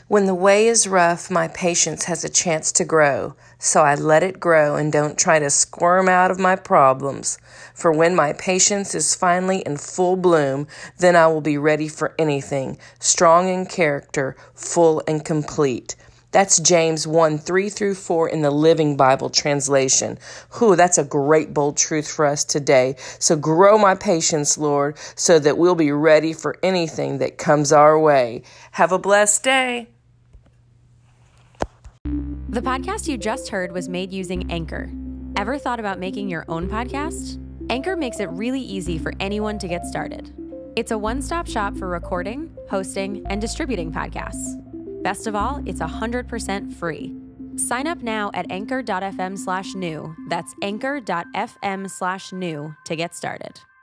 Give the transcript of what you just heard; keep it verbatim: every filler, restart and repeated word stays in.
When the way is rough, my patience has a chance to grow, so I let it grow and don't try to squirm out of my problems. For when my patience is finally in full bloom, then I will be ready for anything, strong in character, full and complete. That's James one, three through four in the Living Bible translation. Whew, that's a great, bold truth for us today. So grow my patience, Lord, so that we'll be ready for anything that comes our way. Have a blessed day. The podcast you just heard was made using Anchor. Ever thought about making your own podcast? Anchor makes it really easy for anyone to get started. It's a one-stop shop for recording, hosting, and distributing podcasts. Best of all, it's one hundred percent free. Sign up now at anchor.fm slash new. That's anchor.fm slash new to get started.